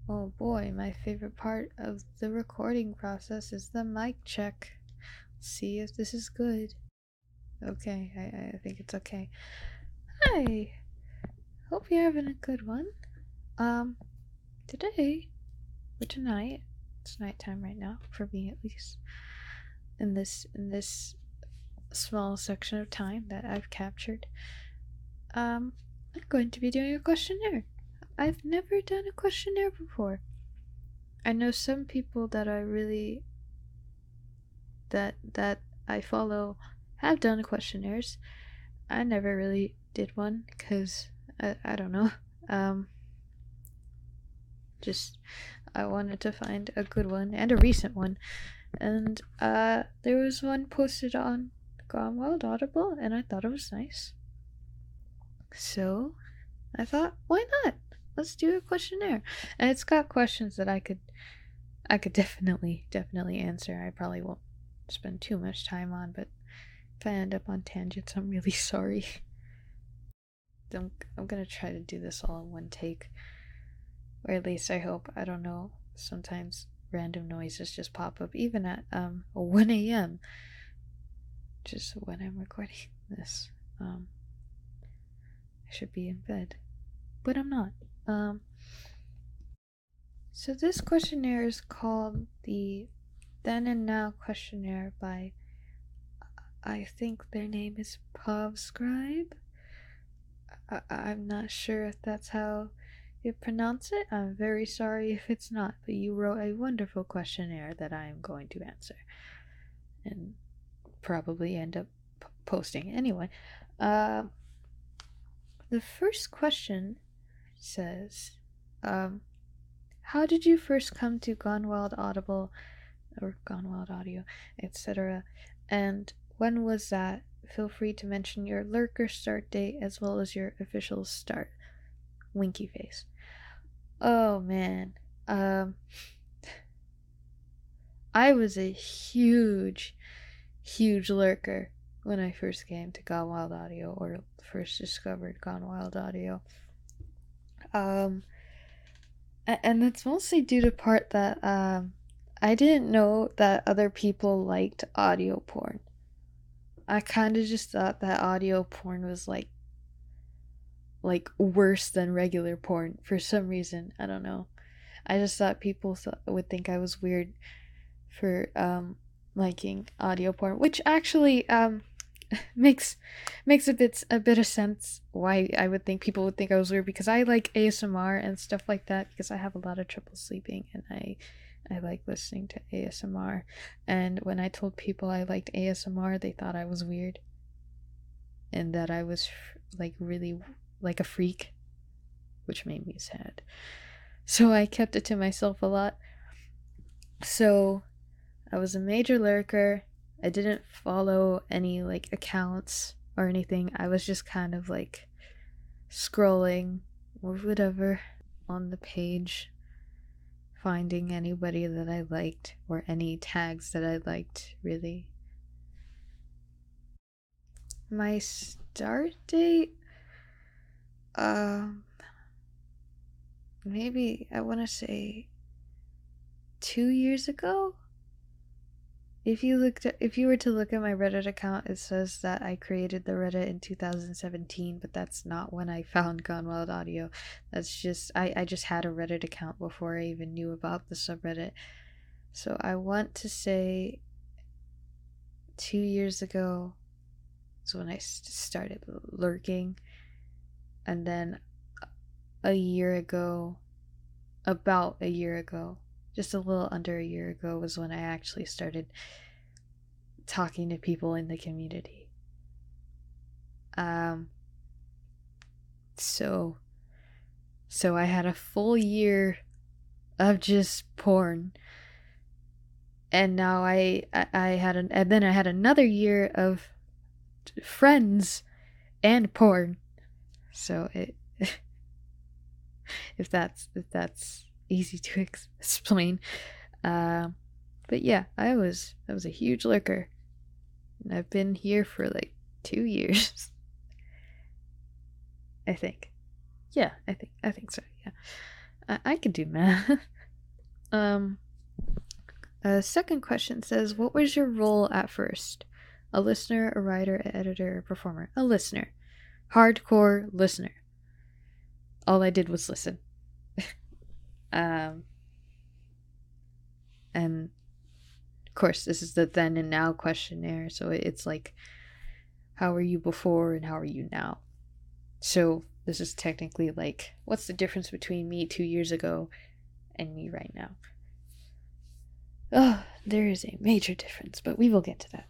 Oh boy, my favorite part of the recording process is the mic check. See if this is good. Okay, I think it's okay. Hi, hope you're having a good one. Um, today, or tonight, it's nighttime right now, for me at least, in this small section of time that I've captured. I'm going to be doing a questionnaire. I've never done a questionnaire before. I know some people that I really that I follow have done questionnaires. I never really did one because I don't know. Um, just I wanted to find a good one and a recent one, and there was one posted on Gone Wild Audible, and I thought it was nice. So I thought, why not? Let's do a questionnaire, and it's got questions that I could definitely answer. I probably won't spend too much time on, but if I end up on tangents, I'm really sorry. I'm gonna try to do this all in one take, or at least I hope. I don't know. Sometimes random noises just pop up, even at 1 a.m. Just when I'm recording this. I should be in bed, but I'm not. Um, so this questionnaire is called the Then and Now questionnaire by, I think their name is Povscribe. I'm not sure if that's how you pronounce it. I'm very sorry if it's not, but you wrote a wonderful questionnaire that I am going to answer and probably end up posting. Anyway, uh, the first question says, how did you first come to Gone Wild Audible or Gone Wild Audio, etc.? And when was that? Feel free to mention your lurker start date as well as your official start. Winky face. Oh man. Um I was a huge lurker when I first came to Gone Wild Audio or first discovered Gone Wild Audio. Um and that's mostly due to part that I didn't know that other people liked audio porn. I kind of just thought that audio porn was like worse than regular porn for some reason. I don't know. I just thought people would think I was weird for liking audio porn, which actually makes a bit of sense why I would think people would think I was weird, because I like ASMR and stuff like that because I have a lot of trouble sleeping, and I like listening to ASMR. And when I told people I liked ASMR, they thought I was weird and that I was like really like a freak, which made me sad. So I kept it to myself a lot. So I was a major lurker. I didn't follow any like accounts or anything. I was just kind of like scrolling or whatever on the page, finding anybody that I liked or any tags that I liked, really. My start date, um, maybe I want to say 2 years ago. If you were to look at my Reddit account, it says that I created the Reddit in 2017, but that's not when I found Gone Wild Audio. That's just I just had a Reddit account before I even knew about the subreddit. So I want to say 2 years ago is when I started lurking, and then a year ago, about a year ago, just a little under a year ago, was when I actually started talking to people in the community. Um, so I had a full year of just porn, and now I had and then I had another year of friends and porn. So it if that's easy to explain. Uh, but yeah, I was a huge lurker, and I've been here for like 2 years. I think. Yeah, I think so. Yeah. I could do math. um, Second question says, what was your role at first? A listener, a writer, an editor, a performer? A listener. Hardcore listener. All I did was listen. And of course, this is the then and now questionnaire, so it's like, how were you before and how are you now? So this is technically like, what's the difference between me 2 years ago and me right now? Oh, there is a major difference, but we will get to that.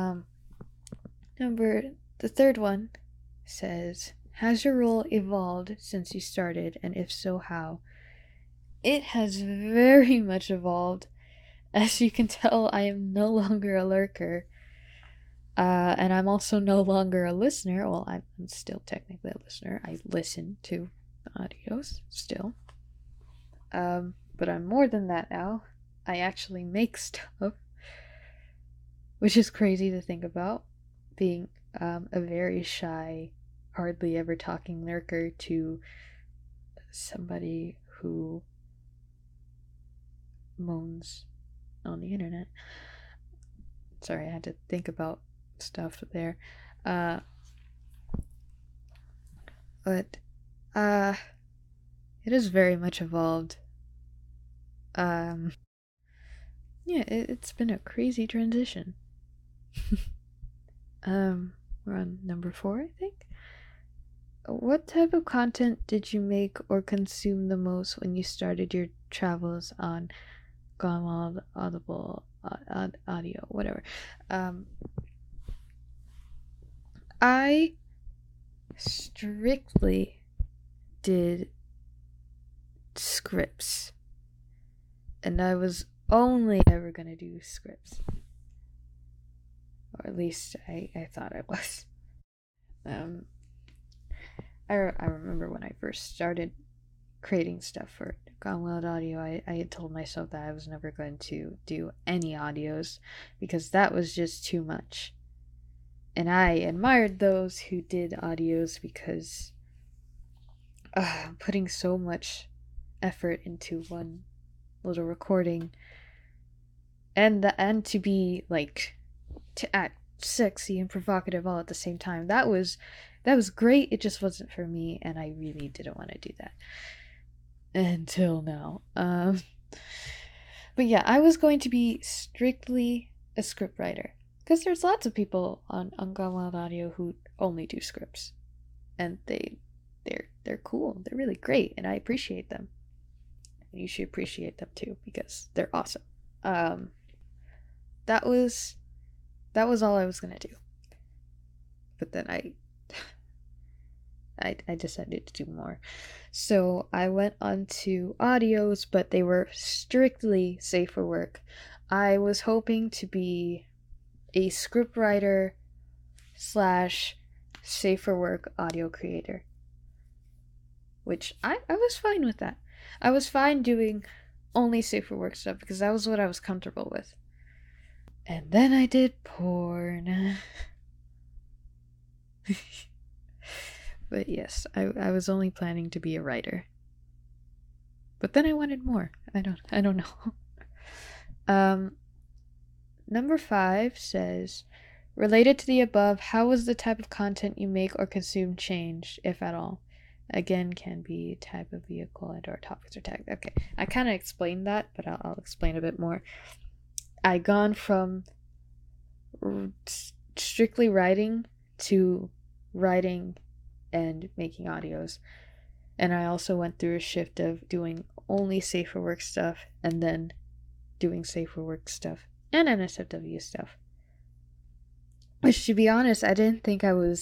The third one says, has your role evolved since you started, and if so, how? It has very much evolved. As you can tell, I am no longer a lurker. And I'm also no longer a listener. Well, I'm still technically a listener. I listen to audios still. But I'm more than that now. I actually make stuff, which is crazy to think about, being a very shy, hardly ever talking lurker to somebody who moans on the internet. Sorry, I had to think about stuff there. But it has very much evolved. Yeah, it's been a crazy transition. We're on number 4, I think. What type of content did you make or consume the most when you started your travels on Gone Wild, Audible, Audio, whatever? I strictly did scripts, and I was only ever gonna do scripts, or at least I thought I was. I remember when I first started creating stuff for Gone Wild Audio, I had told myself that I was never going to do any audios because that was just too much. And I admired those who did audios because putting so much effort into one little recording and to be like to act sexy and provocative all at the same time, that was great. It just wasn't for me, and I really didn't want to do that until now. But yeah, I was going to be strictly a script writer because there's lots of people on Gone Wild Audio who only do scripts, and they're cool. They're really great, and I appreciate them. You should appreciate them too because they're awesome. That was all I was gonna do, but then I decided to do more. So I went on to audios, but they were strictly safe for work. I was hoping to be a scriptwriter / safe for work audio creator, which I was fine with that. I was fine doing only safe for work stuff because that was what I was comfortable with. And then I did porn. But yes, I was only planning to be a writer. But then I wanted more. I don't know. Number 5 says, related to the above, how was the type of content you make or consume changed, if at all? Again, can be type of vehicle and or topics are tagged. Okay, I kind of explained that, but I'll explain a bit more. I gone from strictly writing to writing and making audios, and I also went through a shift of doing only safe for work stuff and then doing safe for work stuff and NSFW stuff, which, to be honest, I didn't think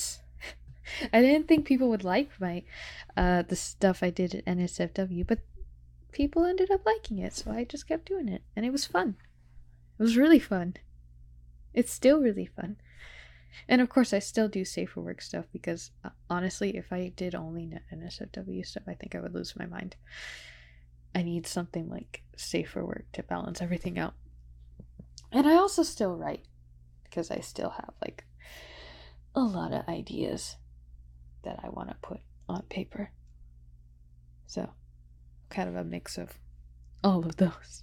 people would like my the stuff I did at NSFW, but people ended up liking it, so I just kept doing it, and it was fun. It was really fun. It's still really fun. And of course, I still do safe for work stuff because honestly, if I did only NSFW stuff, I think I would lose my mind. I need something like safe for work to balance everything out. And I also still write because I still have like a lot of ideas that I want to put on paper. So kind of a mix of all of those.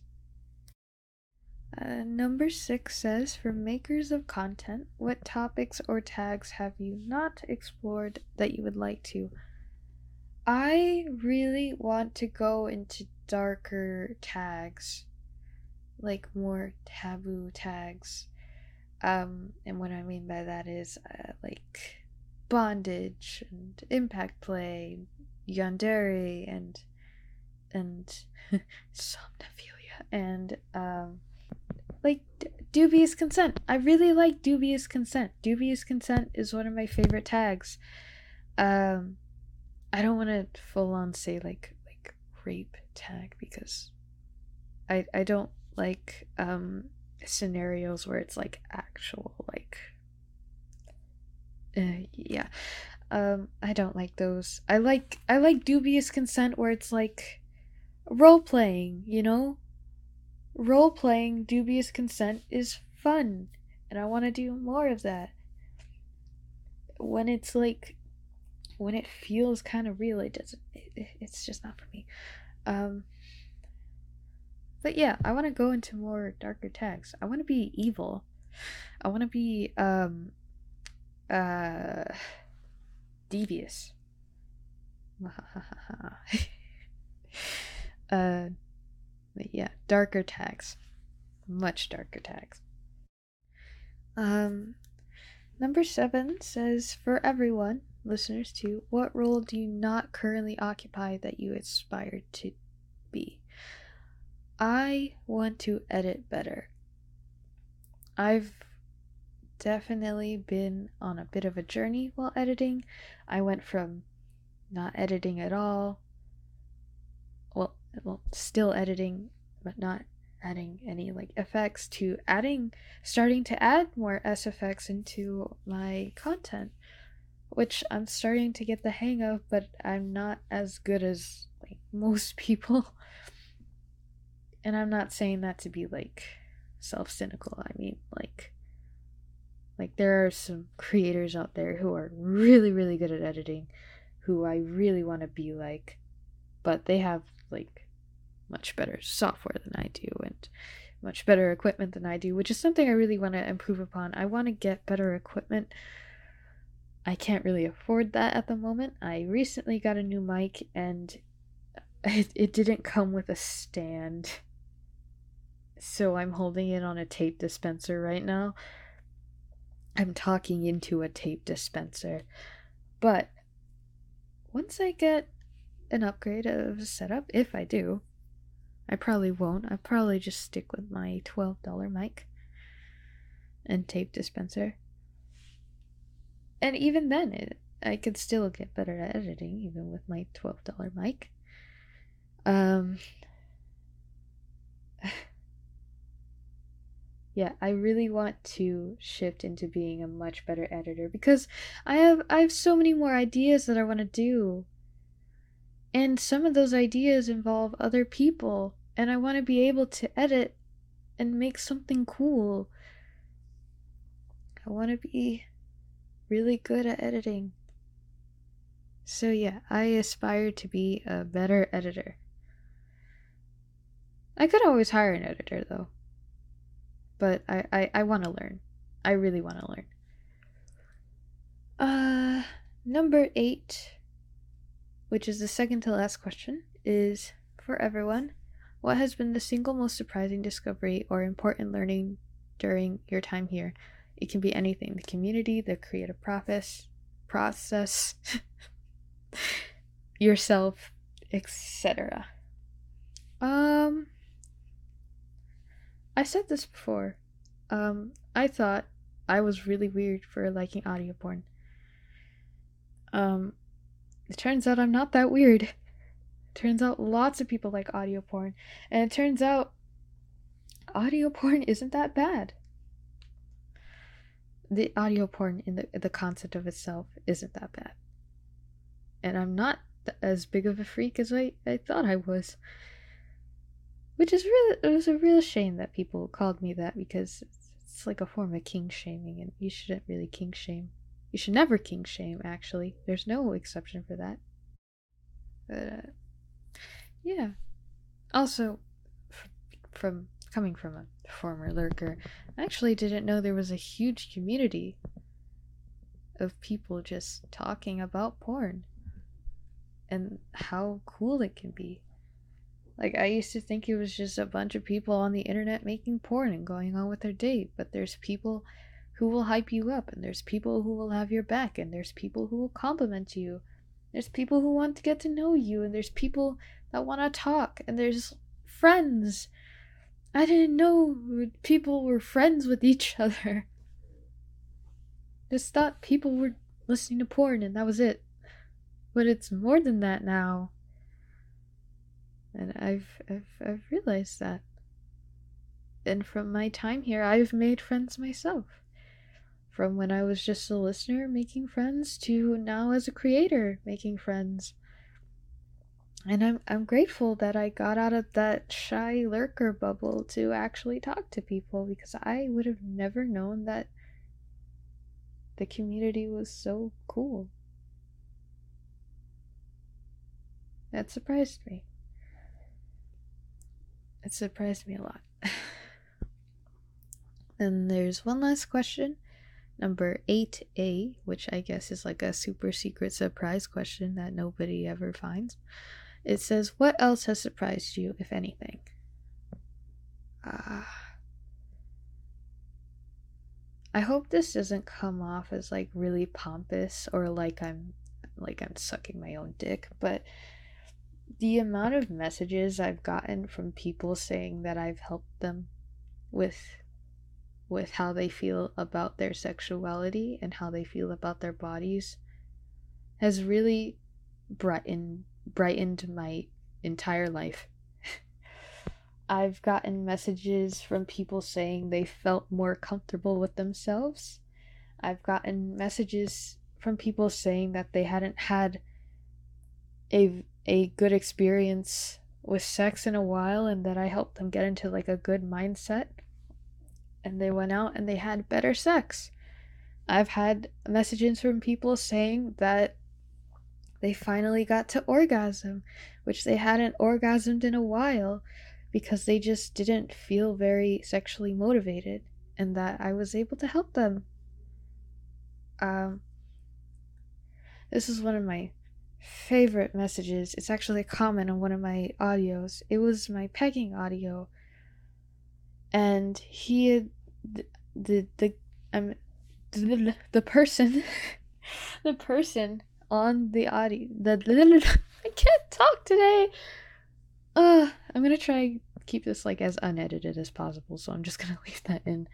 Number 6 says, for makers of content, what topics or tags have you not explored that you would like to? I really want to go into darker tags, like more taboo tags. And what I mean by that is like bondage and impact play, yandere and somnophilia and like dubious consent. I really like dubious consent. Dubious consent is one of my favorite tags. I don't want to full on say like rape tag because I don't like scenarios where it's like actual like yeah. I don't like those. I like dubious consent where it's like role playing, you know? Role playing dubious consent is fun and I want to do more of that. When it's like when it feels kind of real, it's just not for me. Um but yeah, I want to go into more darker tags. I want to be evil. I want to be uh devious. uh but yeah, darker tags. Much darker tags. Um Number 7 says, for everyone, listeners too, what role do you not currently occupy that you aspire to be? I want to edit better. I've definitely been on a bit of a journey while editing. I went from not editing at all, well, still editing, but not adding any like effects, to starting to add more SFX into my content, which I'm starting to get the hang of, but I'm not as good as like most people. And I'm not saying that to be like self-cynical. I mean like there are some creators out there who are really really good at editing who I really want to be like, but they have like much better software than I do and much better equipment than I do, which is something I really want to improve upon. I want to get better equipment. I can't really afford that at the moment. I recently got a new mic and it didn't come with a stand. So I'm holding it on a tape dispenser right now. I'm talking into a tape dispenser. But once I get an upgrade of a setup, if I do, I probably won't. I'll probably just stick with my $12 mic and tape dispenser. And even then, I could still get better at editing, even with my $12 mic. Yeah, I really want to shift into being a much better editor because I have so many more ideas that I want to do. And some of those ideas involve other people, and I want to be able to edit and make something cool. I want to be really good at editing. So yeah, I aspire to be a better editor. I could always hire an editor though. But I want to learn. I really want to learn. Number 8, which is the second to last question, is for everyone. What has been the single most surprising discovery or important learning during your time here? It can be anything: the community, the creative process, yourself, etc. I said this before. I thought I was really weird for liking audio porn. It turns out I'm not that weird. Turns out lots of people like audio porn, and it turns out audio porn isn't that bad. The audio porn in the concept of itself isn't that bad. And I'm not as big of a freak as I thought I was. Which is really, it was a real shame that people called me that, because it's like a form of king shaming, and you shouldn't really king shame. You should never king shame, actually. There's no exception for that. But, Yeah. Also, from coming from a former lurker, I actually didn't know there was a huge community of people just talking about porn and how cool it can be. Like, I used to think it was just a bunch of people on the internet making porn and going on with their day, but there's people who will hype you up, and there's people who will have your back, and there's people who will compliment you. There's people who want to get to know you, and there's people that want to talk, and there's friends. I didn't know people were friends with each other. Just thought people were listening to porn and that was it. But it's more than that now. And I've realized that. And from my time here, I've made friends myself. From when I was just a listener making friends to now as a creator making friends. And I'm grateful that I got out of that shy lurker bubble to actually talk to people, because I would have never known that the community was so cool. That surprised me. It surprised me a lot. And there's one last question, number 8A, which I guess is like a super secret surprise question that nobody ever finds. It says, what else has surprised you, if anything? I hope this doesn't come off as like really pompous or like I'm sucking my own dick, but the amount of messages I've gotten from people saying that I've helped them with how they feel about their sexuality and how they feel about their bodies has really brightened my entire life. I've gotten messages from people saying they felt more comfortable with themselves. I've gotten messages from people saying that they hadn't had a good experience with sex in a while, and that I helped them get into like a good mindset, and they went out and they had better sex. I've had messages from people saying that they finally got to orgasm, which they hadn't orgasmed in a while because they just didn't feel very sexually motivated, and that I was able to help them. This is one of my favorite messages. It's actually a comment on one of my audios. It was my pegging audio, and he had the person the person on the audio, I can't talk today. I'm gonna try keep this like as unedited as possible, so I'm just gonna leave that in.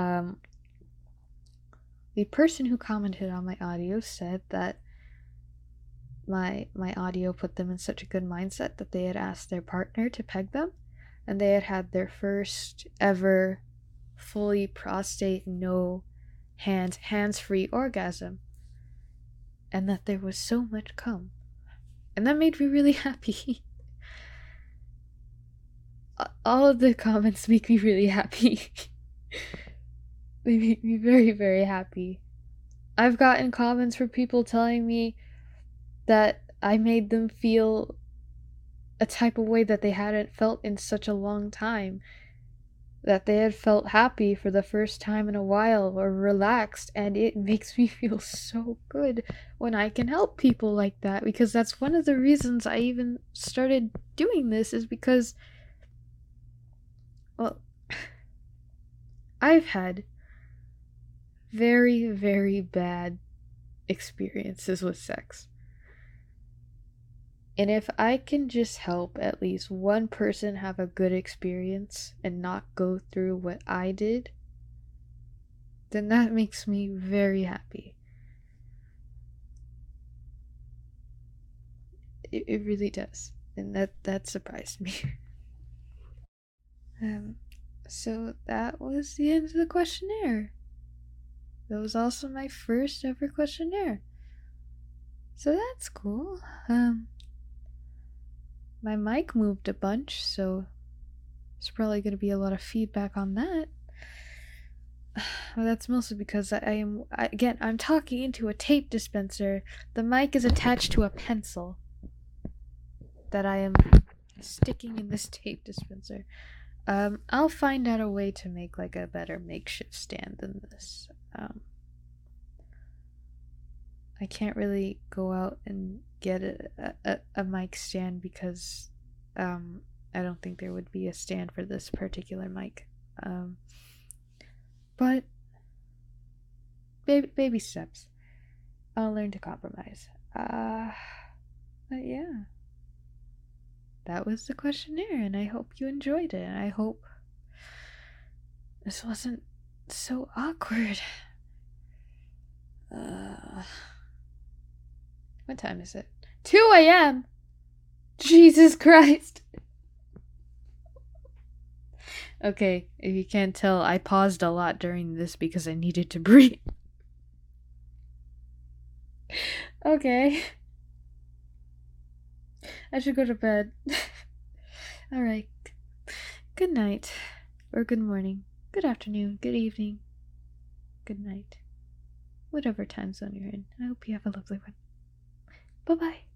The person who commented on my audio said that my audio put them in such a good mindset that they had asked their partner to peg them, and they had had their first ever fully prostate, no hands-free orgasm, and that there was so much cum, and that made me really happy. All of the comments make me really happy. They make me very, very happy. I've gotten comments from people telling me that I made them feel a type of way that they hadn't felt in such a long time. That they had felt happy for the first time in a while, or relaxed, and it makes me feel so good when I can help people like that, because that's one of the reasons I even started doing this, is because, well, I've had very, very bad experiences with sex. And if I can just help at least one person have a good experience and not go through what I did, then that makes me very happy. It really does. And that surprised me. So that was the end of the questionnaire. That was also my first ever questionnaire. So that's cool. My mic moved a bunch, so there's probably going to be a lot of feedback on that. Well, that's mostly because I'm talking into a tape dispenser. The mic is attached to a pencil that I am sticking in this tape dispenser. I'll find out a way to make like a better makeshift stand than this. I can't really go out and get a mic stand because I don't think there would be a stand for this particular mic. But baby steps. I'll learn to compromise. But yeah. That was the questionnaire, and I hope you enjoyed it. I hope this wasn't so awkward. What time is it? 2 a.m. Jesus Christ. Okay, if you can't tell, I paused a lot during this because I needed to breathe. Okay. I should go to bed. Alright. Good night. Or good morning. Good afternoon. Good evening. Good night. Whatever time zone you're in. I hope you have a lovely one. Bye-bye.